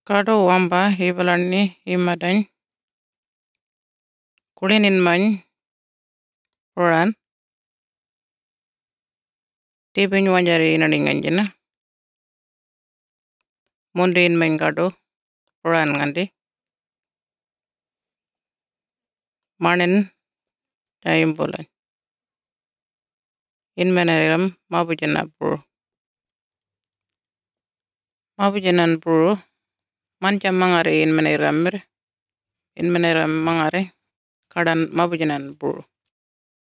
Kado wamba hibalanni himadañ kulinin-mañ puran tibiñ wanjari inaninganjina mundiin-mañ kado puran ngandi manin tayumbulañ inmanariram mabujanan puro manca mangari inmanariramir inmanariram mangari kadan mabujanan puro